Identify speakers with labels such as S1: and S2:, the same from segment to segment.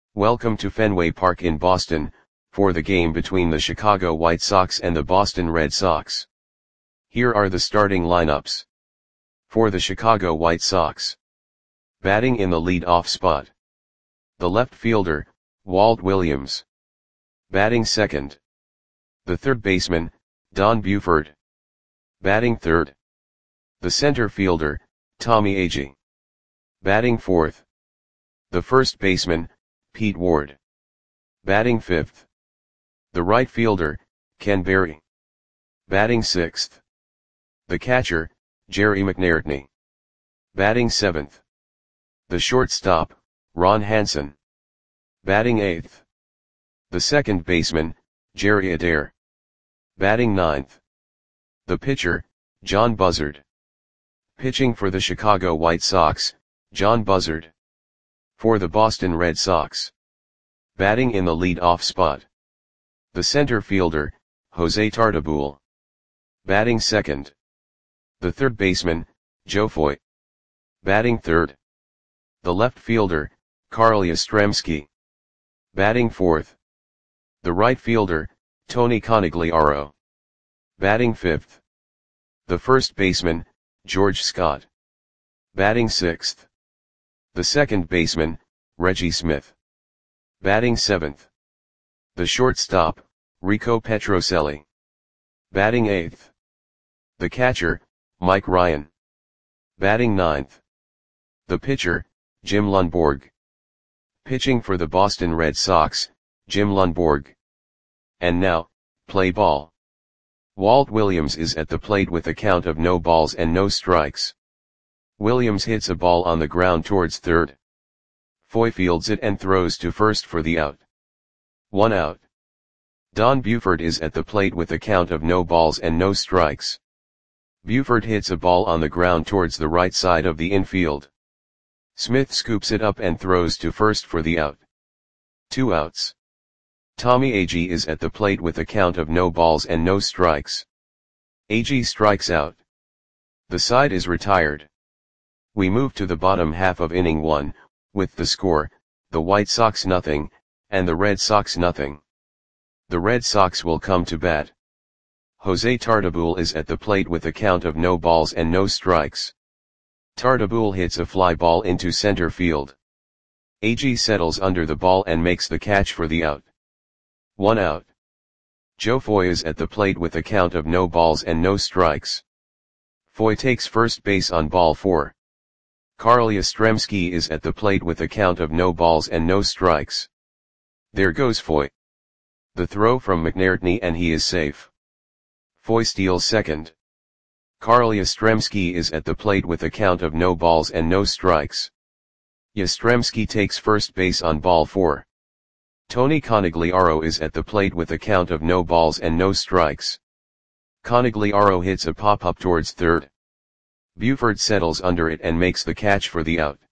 S1: Welcome to Fenway Park in Boston, for the game between the Chicago White Sox and the Boston Red Sox. Here are the starting lineups. For the Chicago White Sox. Batting in the lead-off spot. The left fielder, Walt Williams. Batting second. The third baseman, Don Buford. Batting third. The center fielder, Tommy Agee. Batting fourth. The first baseman, Pete Ward. Batting fifth. The right fielder, Ken Berry. Batting sixth. The catcher, Jerry McNairtney. Batting seventh. The shortstop, Ron Hansen. Batting eighth. The second baseman, Jerry Adair. Batting ninth. The pitcher, John Buzzard. Pitching for the Chicago White Sox, John Buzzard. For the Boston Red Sox. Batting in the lead-off spot. The center fielder, Jose Tartabull. Batting second. The third baseman, Joe Foy. Batting third. The left fielder, Carl Yastrzemski. Batting fourth. The right fielder, Tony Conigliaro. Batting fifth. The first baseman, George Scott. Batting sixth. The second baseman, Reggie Smith. Batting seventh. The shortstop, Rico Petrocelli. Batting eighth. The catcher, Mike Ryan. Batting ninth. The pitcher, Jim Lundborg. Pitching for the Boston Red Sox, Jim Lundborg. And now, play ball. Walt Williams is at the plate with a count of no balls and no strikes. Williams hits a ball on the ground towards third. Foy fields it and throws to first for the out. 1 out. Don Buford is at the plate with a count of no balls and no strikes. Buford hits a ball on the ground towards the right side of the infield. Smith scoops it up and throws to first for the out. 2 outs. Tommy Agee is at the plate with a count of no balls and no strikes. Agee strikes out. The side is retired. We move to the bottom half of inning 1, with the score, the White Sox nothing, and the Red Sox nothing. The Red Sox will come to bat. Jose Tartabull is at the plate with a count of no balls and no strikes. Tartabull hits a fly ball into center field. Agee settles under the ball and makes the catch for the out. 1 out. Joe Foy is at the plate with a count of no balls and no strikes. Foy takes first base on ball 4. Carl Yastrzemski is at the plate with a count of no balls and no strikes. There goes Foy. The throw from McNairtney and he is safe. Foy steals second. Carl Yastrzemski is at the plate with a count of no balls and no strikes. Yastrzemski takes first base on ball 4. Tony Conigliaro is at the plate with a count of no balls and no strikes. Conigliaro hits a pop-up towards third. Buford settles under it and makes the catch for the out.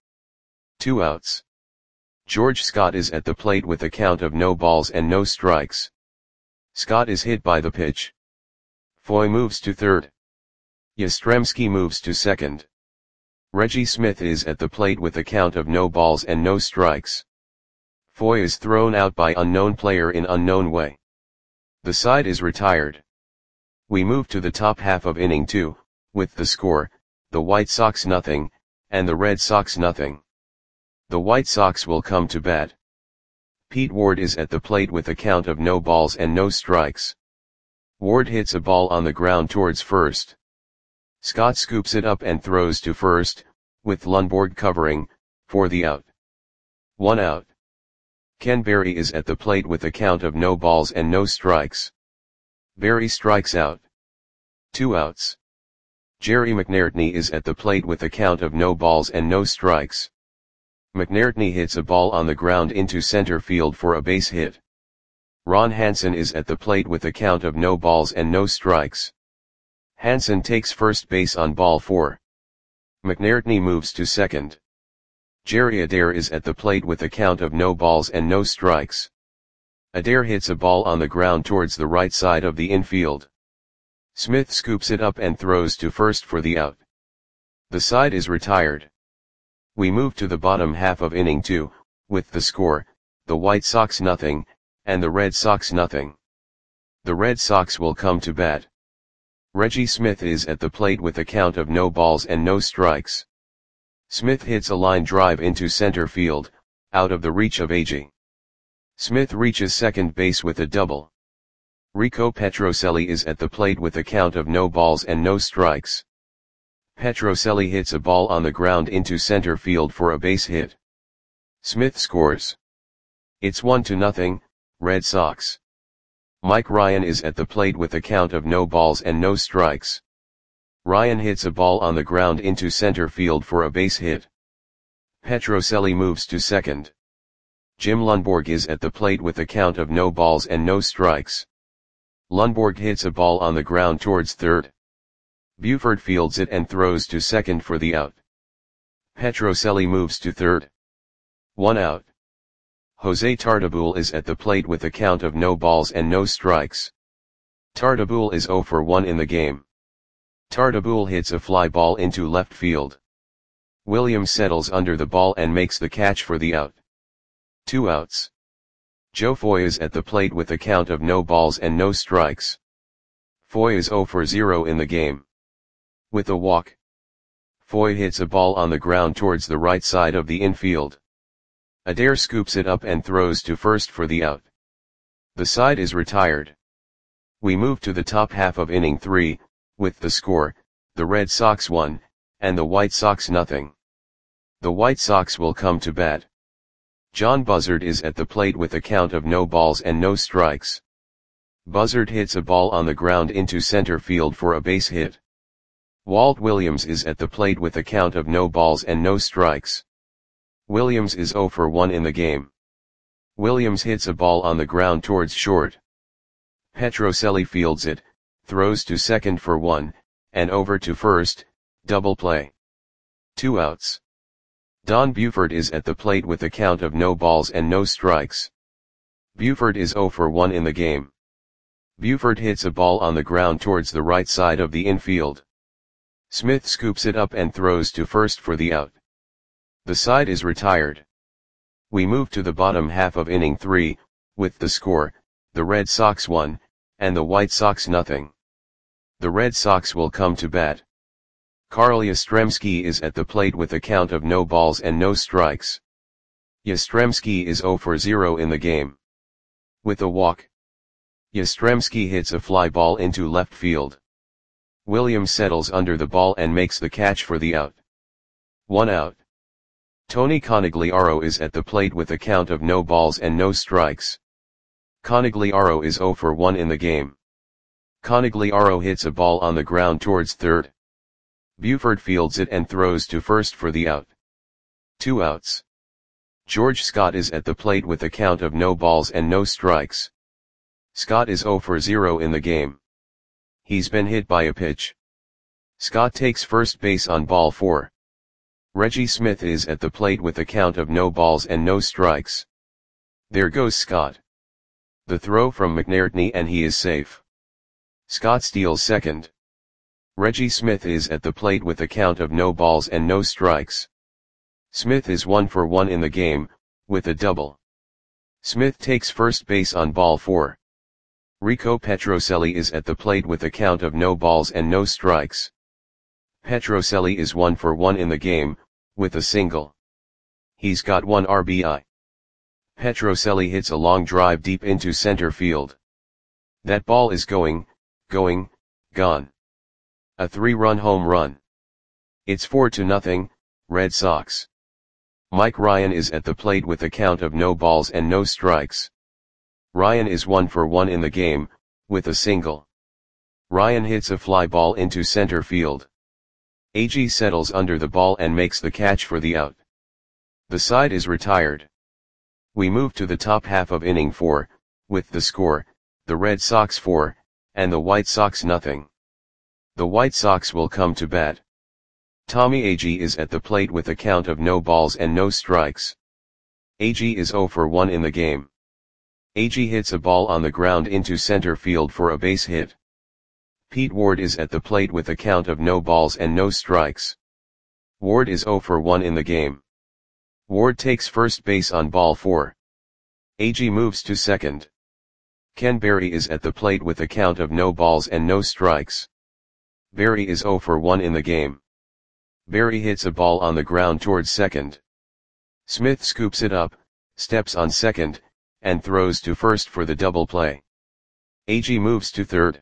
S1: 2 outs. George Scott is at the plate with a count of no balls and no strikes. Scott is hit by the pitch. Foy moves to third. Yastrzemski moves to second. Reggie Smith is at the plate with a count of no balls and no strikes. Foy is thrown out by unknown player in unknown way. The side is retired. We move to the top half of inning 2, with the score, the White Sox nothing, and the Red Sox nothing. The White Sox will come to bat. Pete Ward is at the plate with a count of no balls and no strikes. Ward hits a ball on the ground towards first. Scott scoops it up and throws to first, with Lundborg covering, for the out. 1 out. Ken Berry is at the plate with a count of no balls and no strikes. Berry strikes out. 2 outs. Jerry McNairtney is at the plate with a count of no balls and no strikes. McNairtney hits a ball on the ground into center field for a base hit. Ron Hansen is at the plate with a count of no balls and no strikes. Hansen takes first base on ball 4. McNairtney moves to second. Jerry Adair is at the plate with a count of no balls and no strikes. Adair hits a ball on the ground towards the right side of the infield. Smith scoops it up and throws to first for the out. The side is retired. We move to the bottom half of inning 2, with the score, the White Sox nothing, and the Red Sox nothing. The Red Sox will come to bat. Reggie Smith is at the plate with a count of no balls and no strikes. Smith hits a line drive into center field, out of the reach of Agee. Smith reaches second base with a double. Rico Petrocelli is at the plate with a count of no balls and no strikes. Petrocelli hits a ball on the ground into center field for a base hit. Smith scores. It's 1-0, Red Sox. Mike Ryan is at the plate with a count of no balls and no strikes. Ryan hits a ball on the ground into center field for a base hit. Petrocelli moves to second. Jim Lundborg is at the plate with a count of no balls and no strikes. Lundborg hits a ball on the ground towards third. Buford fields it and throws to second for the out. Petrocelli moves to third. 1 out. Jose Tartabull is at the plate with a count of no balls and no strikes. Tartabull is 0 for 1 in the game. Tartabull hits a fly ball into left field. Williams settles under the ball and makes the catch for the out. 2 outs. Joe Foy is at the plate with a count of no balls and no strikes. Foy is 0 for 0 in the game. With a walk, Foy hits a ball on the ground towards the right side of the infield. Adair scoops it up and throws to first for the out. The side is retired. We move to the top half of inning 3, with the score, the Red Sox 1, and the White Sox nothing. The White Sox will come to bat. John Buzzard is at the plate with a count of no balls and no strikes. Buzzard hits a ball on the ground into center field for a base hit. Walt Williams is at the plate with a count of no balls and no strikes. Williams is 0 for 1 in the game. Williams hits a ball on the ground towards short. Petrocelli fields it, throws to second for 1, and over to first, double play. 2 outs. Don Buford is at the plate with a count of no balls and no strikes. Buford is 0 for 1 in the game. Buford hits a ball on the ground towards the right side of the infield. Smith scoops it up and throws to first for the out. The side is retired. We move to the bottom half of inning 3, with the score, the Red Sox 1, and the White Sox nothing. The Red Sox will come to bat. Carl Yastrzemski is at the plate with a count of no balls and no strikes. Yastrzemski is 0 for 0 in the game. With a walk, Yastrzemski hits a fly ball into left field. Williams settles under the ball and makes the catch for the out. 1 out. Tony Conigliaro is at the plate with a count of no balls and no strikes. Conigliaro is 0 for 1 in the game. Conigliaro hits a ball on the ground towards third. Buford fields it and throws to first for the out. 2 outs. George Scott is at the plate with a count of no balls and no strikes. Scott is 0 for 0 in the game. He's been hit by a pitch. Scott takes first base on ball 4. Reggie Smith is at the plate with a count of no balls and no strikes. There goes Scott. The throw from McNairtney and he is safe. Scott steals second. Reggie Smith is at the plate with a count of no balls and no strikes. Smith is 1 for 1 in the game, with a double. Smith takes first base on ball 4. Rico Petrocelli is at the plate with a count of no balls and no strikes. Petrocelli is 1 for 1 in the game, with a single. He's got 1 RBI. Petrocelli hits a long drive deep into center field. That ball is gone. A 3-run home run. It's 4-0, Red Sox. Mike Ryan is at the plate with a count of no balls and no strikes. Ryan is 1 for 1 in the game, with a single. Ryan hits a fly ball into center field. Agee settles under the ball and makes the catch for the out. The side is retired. We move to the top half of inning 4, with the score, the Red Sox 4, and the White Sox nothing. The White Sox will come to bat. Tommy Agee is at the plate with a count of no balls and no strikes. Agee is 0 for 1 in the game. Agee hits a ball on the ground into center field for a base hit. Pete Ward is at the plate with a count of no balls and no strikes. Ward is 0 for 1 in the game. Ward takes first base on ball 4. AG moves to second. Ken Berry is at the plate with a count of no balls and no strikes. Berry is 0 for 1 in the game. Berry hits a ball on the ground towards second. Smith scoops it up, steps on second, and throws to first for the double play. AG moves to third.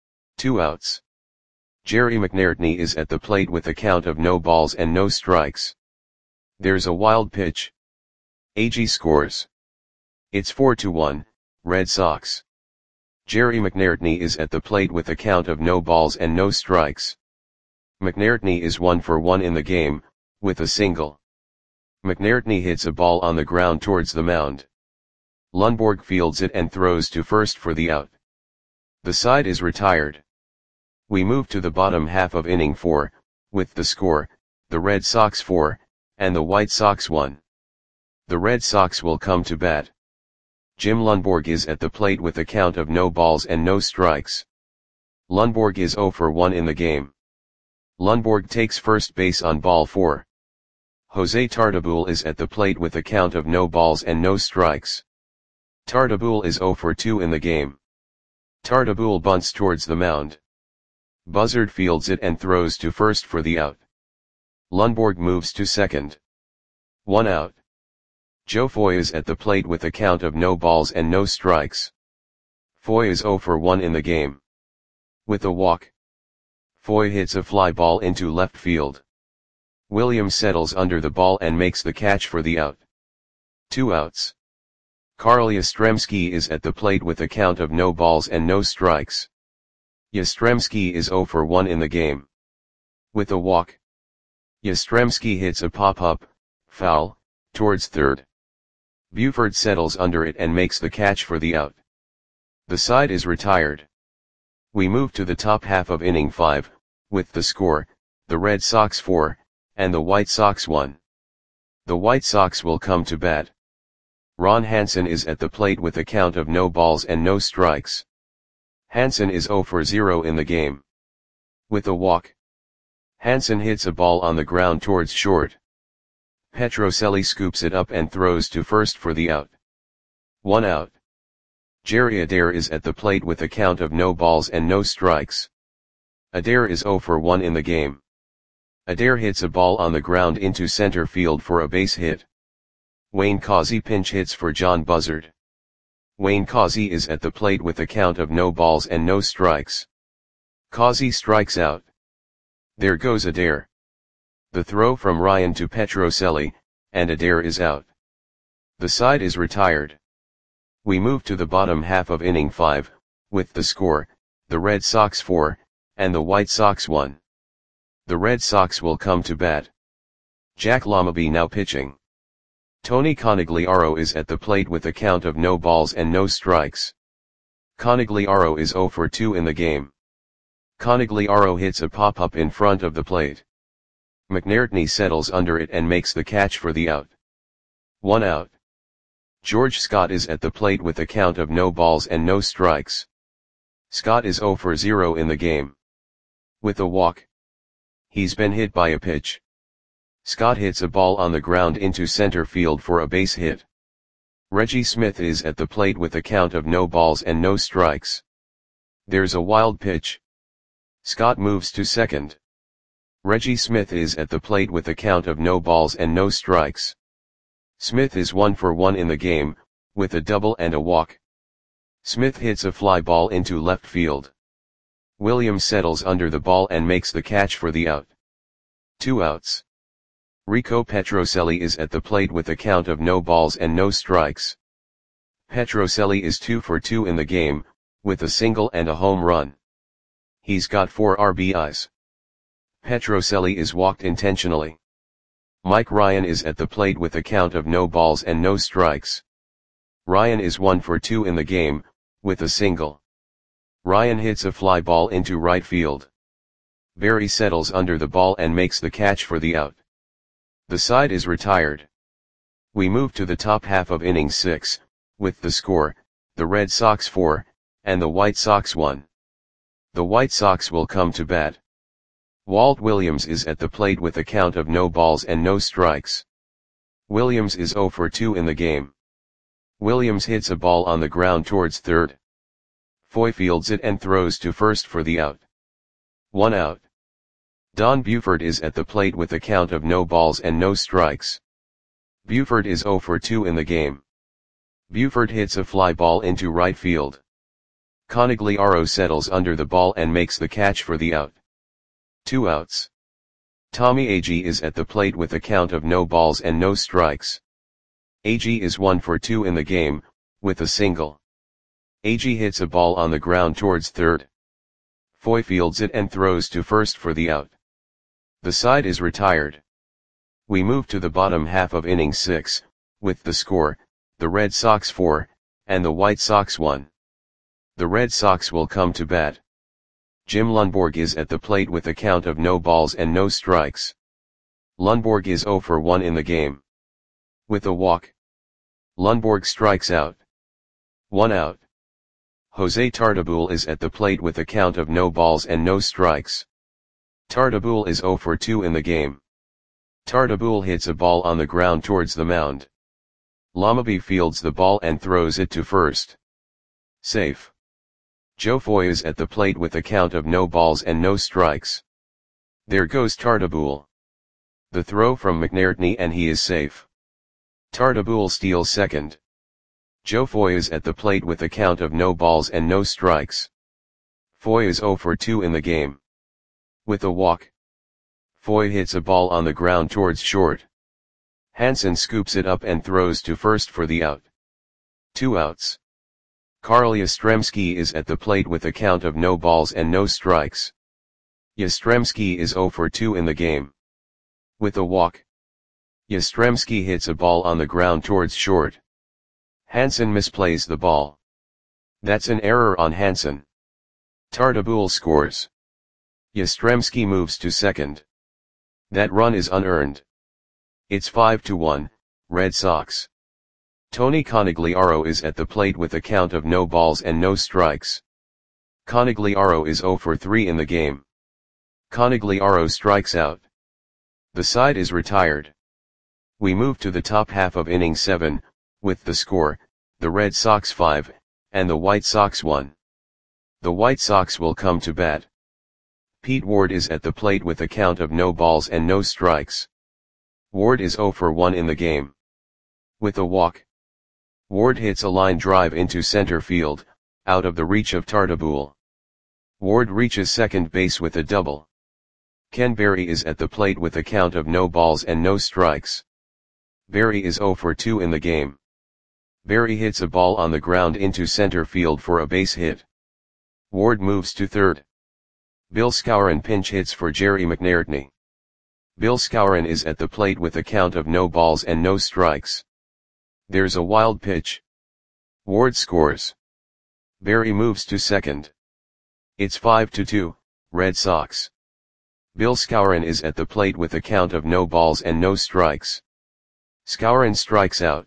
S1: 2 outs. Jerry McNairtney is at the plate with a count of no balls and no strikes. There's a wild pitch. AG scores. It's 4-1, Red Sox. Jerry McNairtney is at the plate with a count of no balls and no strikes. McNairtney is 1 for 1 in the game, with a single. McNairtney hits a ball on the ground towards the mound. Lundborg fields it and throws to first for the out. The side is retired. We move to the bottom half of inning 4, with the score, the Red Sox 4, and the White Sox 1. The Red Sox will come to bat. Jim Lundborg is at the plate with a count of no balls and no strikes. Lundborg is 0 for 1 in the game. Lundborg takes first base on ball 4. Jose Tartabull is at the plate with a count of no balls and no strikes. Tartabull is 0 for 2 in the game. Tartabull bunts towards the mound. Buzzard fields it and throws to first for the out. Lundborg moves to second. 1 out. Joe Foy is at the plate with a count of no balls and no strikes. Foy is 0 for 1 in the game. With a walk, Foy hits a fly ball into left field. Williams settles under the ball and makes the catch for the out. 2 outs. Carl Yastrzemski is at the plate with a count of no balls and no strikes. Yastrzemski is 0 for 1 in the game. With a walk, Yastrzemski hits a pop-up, foul, towards third. Buford settles under it and makes the catch for the out. The side is retired. We move to the top half of inning 5, with the score, the Red Sox 4, and the White Sox 1. The White Sox will come to bat. Ron Hansen is at the plate with a count of no balls and no strikes. Hansen is 0 for 0 in the game. With a walk, Hansen hits a ball on the ground towards short. Petrocelli scoops it up and throws to first for the out. 1 out. Jerry Adair is at the plate with a count of no balls and no strikes. Adair is 0 for 1 in the game. Adair hits a ball on the ground into center field for a base hit. Wayne Causey pinch hits for John Buzzard. Wayne Causey is at the plate with a count of no balls and no strikes. Causey strikes out. There goes Adair. The throw from Ryan to Petrocelli, and Adair is out. The side is retired. We move to the bottom half of inning 5, with the score, the Red Sox 4, and the White Sox 1. The Red Sox will come to bat. Jack Lamaby now pitching. Tony Conigliaro is at the plate with a count of no balls and no strikes. Conigliaro is 0 for 2 in the game. Conigliaro hits a pop-up in front of the plate. McNairtney settles under it and makes the catch for the out. 1 out. George Scott is at the plate with a count of no balls and no strikes. Scott is 0 for 0 in the game. With a walk, he's been hit by a pitch. Scott hits a ball on the ground into center field for a base hit. Reggie Smith is at the plate with a count of no balls and no strikes. There's a wild pitch. Scott moves to second. Reggie Smith is at the plate with a count of no balls and no strikes. Smith is 1 for 1 in the game, with a double and a walk. Smith hits a fly ball into left field. Williams settles under the ball and makes the catch for the out. 2 outs. Rico Petrocelli is at the plate with a count of no balls and no strikes. Petrocelli is 2 for 2 in the game, with a single and a home run. He's got 4 RBIs. Petrocelli is walked intentionally. Mike Ryan is at the plate with a count of no balls and no strikes. Ryan is 1 for 2 in the game, with a single. Ryan hits a fly ball into right field. Berry settles under the ball and makes the catch for the out. The side is retired. We move to the top half of inning 6, with the score, the Red Sox 4, and the White Sox 1. The White Sox will come to bat. Walt Williams is at the plate with a count of no balls and no strikes. Williams is 0 for 2 in the game. Williams hits a ball on the ground towards third. Foy fields it and throws to first for the out. 1 out. Don Buford is at the plate with a count of no balls and no strikes. Buford is 0 for 2 in the game. Buford hits a fly ball into right field. Conigliaro settles under the ball and makes the catch for the out. 2 outs. Tommy Agee is at the plate with a count of no balls and no strikes. Agee is 1 for 2 in the game, with a single. Agee hits a ball on the ground towards third. Foy fields it and throws to first for the out. The side is retired. We move to the bottom half of inning 6, with the score, the Red Sox 4, and the White Sox 1. The Red Sox will come to bat. Jim Lundborg is at the plate with a count of no balls and no strikes. Lundborg is 0 for 1 in the game. With a walk, Lundborg strikes out. 1 out. Jose Tartabull is at the plate with a count of no balls and no strikes. Tartabull is 0 for 2 in the game. Tartabull hits a ball on the ground towards the mound. Lamabee fields the ball and throws it to first. Safe. Joe Foy is at the plate with a count of no balls and no strikes. There goes Tartabull. The throw from McNairtney and he is safe. Tartabull steals second. Joe Foy is at the plate with a count of no balls and no strikes. Foy is 0 for 2 in the game. With a walk, Foy hits a ball on the ground towards short. Hansen scoops it up and throws to first for the out. 2 outs. Carl Yastrzemski is at the plate with a count of no balls and no strikes. Yastrzemski is 0 for 2 in the game. With a walk, Yastrzemski hits a ball on the ground towards short. Hansen misplays the ball. That's an error on Hansen. Tartabull scores. Yastrzemski moves to second. That run is unearned. It's 5-1, Red Sox. Tony Conigliaro is at the plate with a count of no balls and no strikes. Conigliaro is 0 for 3 in the game. Conigliaro strikes out. The side is retired. We move to the top half of inning 7, with the score, the Red Sox 5, and the White Sox 1. The White Sox will come to bat. Pete Ward is at the plate with a count of no balls and no strikes. Ward is 0 for 1 in the game. With a walk, Ward hits a line drive into center field, out of the reach of Tartabull. Ward reaches second base with a double. Ken Berry is at the plate with a count of no balls and no strikes. Berry is 0 for 2 in the game. Berry hits a ball on the ground into center field for a base hit. Ward moves to third. Bill Skowron pinch hits for Jerry McNairtney. Bill Skowron is at the plate with a count of no balls and no strikes. There's a wild pitch. Ward scores. Berry moves to second. It's 5-2, Red Sox. Bill Skowron is at the plate with a count of no balls and no strikes. Skowron strikes out.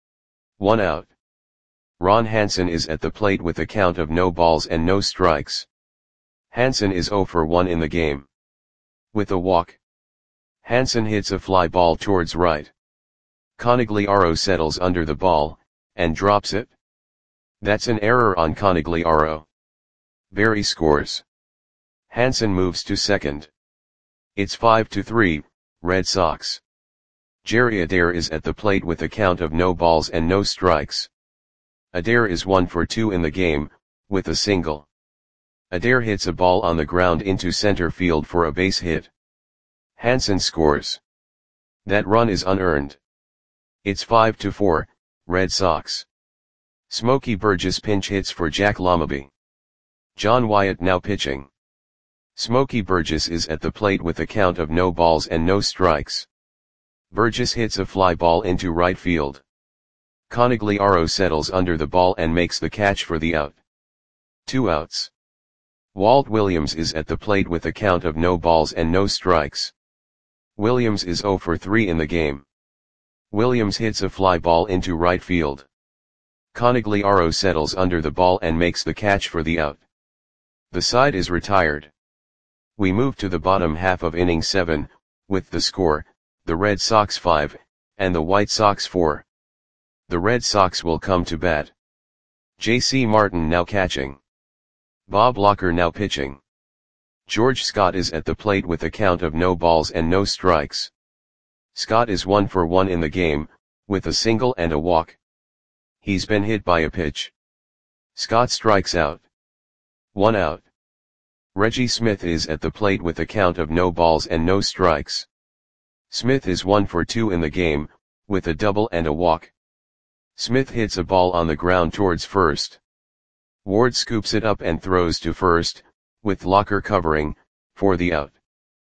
S1: 1 out. Ron Hansen is at the plate with a count of no balls and no strikes. Hansen is 0 for 1 in the game. With a walk, Hansen hits a fly ball towards right. Conigliaro settles under the ball, and drops it. That's an error on Conigliaro. Berry scores. Hansen moves to second. It's 5-3, Red Sox. Jerry Adair is at the plate with a count of no balls and no strikes. Adair is 1 for 2 in the game, with a single. Adair hits a ball on the ground into center field for a base hit. Hansen scores. That run is unearned. It's 5-4, Red Sox. Smokey Burgess pinch hits for Jack Lamabee. John Wyatt now pitching. Smokey Burgess is at the plate with a count of no balls and no strikes. Burgess hits a fly ball into right field. Conigliaro settles under the ball and makes the catch for the out. 2 outs. Walt Williams is at the plate with a count of no balls and no strikes. Williams is 0 for 3 in the game. Williams hits a fly ball into right field. Conigliaro settles under the ball and makes the catch for the out. The side is retired. We move to the bottom half of inning 7, with the score, the Red Sox 5, and the White Sox 4. The Red Sox will come to bat. J.C. Martin now catching. Bob Locker now pitching. George Scott is at the plate with a count of no balls and no strikes. Scott is 1 for 1 in the game, with a single and a walk. He's been hit by a pitch. Scott strikes out. 1 out. Reggie Smith is at the plate with a count of no balls and no strikes. Smith is 1 for 2 in the game, with a double and a walk. Smith hits a ball on the ground towards first. Ward scoops it up and throws to first, with Locker covering, for the out.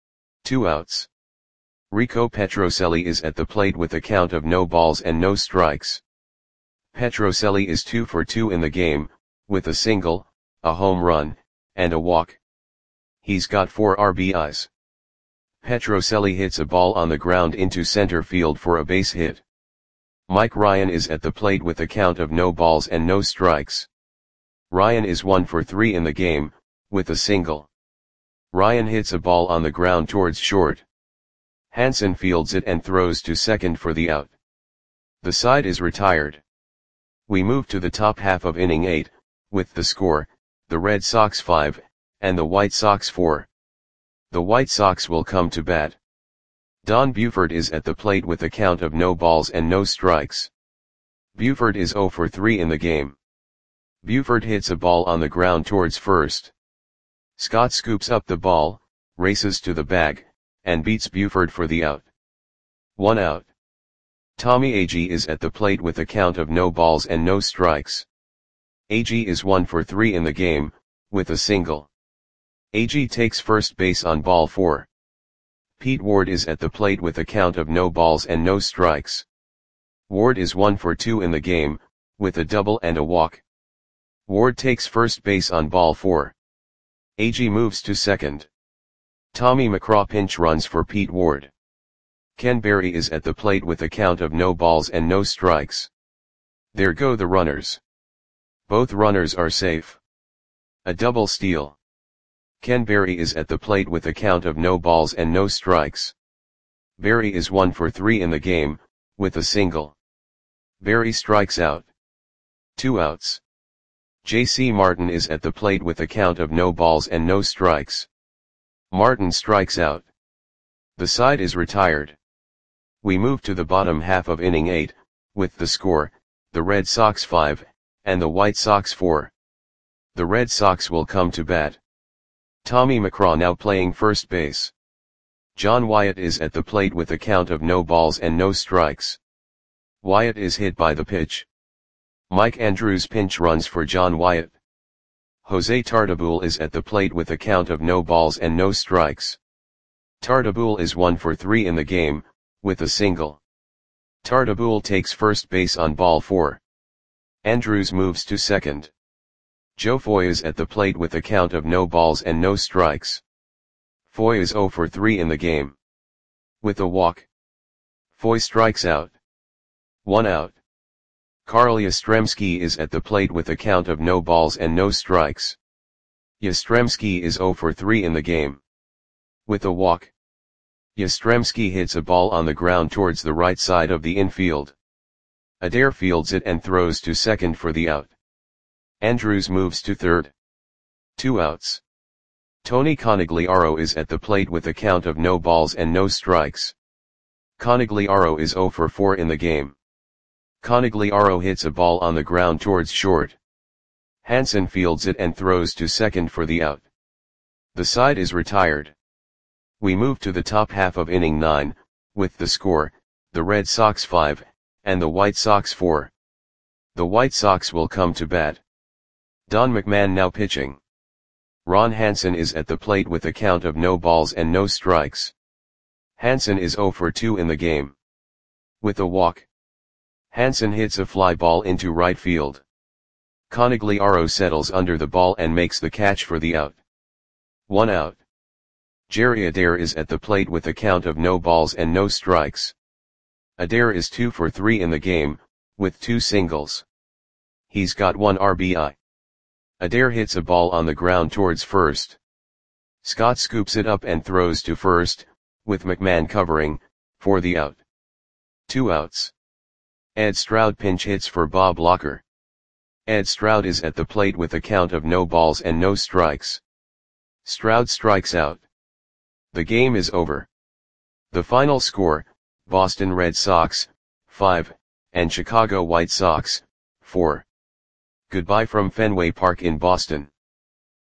S1: 2 outs. Rico Petrocelli is at the plate with a count of no balls and no strikes. Petrocelli is 2 for 2 in the game, with a single, a home run, and a walk. He's got 4 RBIs. Petrocelli hits a ball on the ground into center field for a base hit. Mike Ryan is at the plate with a count of no balls and no strikes. Ryan is 1 for 3 in the game, with a single. Ryan hits a ball on the ground towards short. Hansen fields it and throws to second for the out. The side is retired. We move to the top half of inning 8, with the score, the Red Sox 5, and the White Sox 4. The White Sox will come to bat. Don Buford is at the plate with a count of no balls and no strikes. Buford is 0 for 3 in the game. Buford hits a ball on the ground towards first. Scott scoops up the ball, races to the bag, and beats Buford for the out. 1 out. Tommy Agee is at the plate with a count of no balls and no strikes. Agee is 1 for 3 in the game, with a single. Agee takes first base on ball 4. Pete Ward is at the plate with a count of no balls and no strikes. Ward is 1 for 2 in the game, with a double and a walk. Ward takes first base on ball 4. Agee moves to second. Tommy McCraw pinch runs for Pete Ward. Ken Berry is at the plate with a count of no balls and no strikes. There go the runners. Both runners are safe. A double steal. Ken Berry is at the plate with a count of no balls and no strikes. Berry is 1 for 3 in the game, with a single. Berry strikes out. 2 outs. J.C. Martin is at the plate with a count of no balls and no strikes. Martin strikes out. The side is retired. We move to the bottom half of inning 8, with the score, the Red Sox 5, and the White Sox 4. The Red Sox will come to bat. Tommy McCraw now playing first base. John Wyatt is at the plate with a count of no balls and no strikes. Wyatt is hit by the pitch. Mike Andrews pinch runs for John Wyatt. Jose Tartabull is at the plate with a count of no balls and no strikes. Tartabull is 1 for 3 in the game, with a single. Tartabull takes first base on ball 4. Andrews moves to second. Joe Foy is at the plate with a count of no balls and no strikes. Foy is 0 for 3 in the game. With a walk. Foy strikes out. 1 out. Carl Yastrzemski is at the plate with a count of no balls and no strikes. Yastrzemski is 0 for 3 in the game. With a walk. Yastrzemski hits a ball on the ground towards the right side of the infield. Adair fields it and throws to second for the out. Andrews moves to third. 2 outs. Tony Conigliaro is at the plate with a count of no balls and no strikes. Conigliaro is 0 for 4 in the game. Conigliaro hits a ball on the ground towards short. Hansen fields it and throws to second for the out. The side is retired. We move to the top half of inning 9, with the score, the Red Sox 5, and the White Sox 4. The White Sox will come to bat. Don McMahon now pitching. Ron Hansen is at the plate with a count of no balls and no strikes. Hansen is 0 for 2 in the game. With a walk. Hansen hits a fly ball into right field. Conigliaro settles under the ball and makes the catch for the out. 1 out. Jerry Adair is at the plate with a count of no balls and no strikes. Adair is 2 for 3 in the game, with 2 singles. He's got 1 RBI. Adair hits a ball on the ground towards first. Scott scoops it up and throws to first, with McMahon covering, for the out. 2 outs. Ed Stroud pinch hits for Bob Locker. Ed Stroud is at the plate with a count of no balls and no strikes. Stroud strikes out. The game is over. The final score, Boston Red Sox, 5, and Chicago White Sox, 4. Goodbye from Fenway Park in Boston.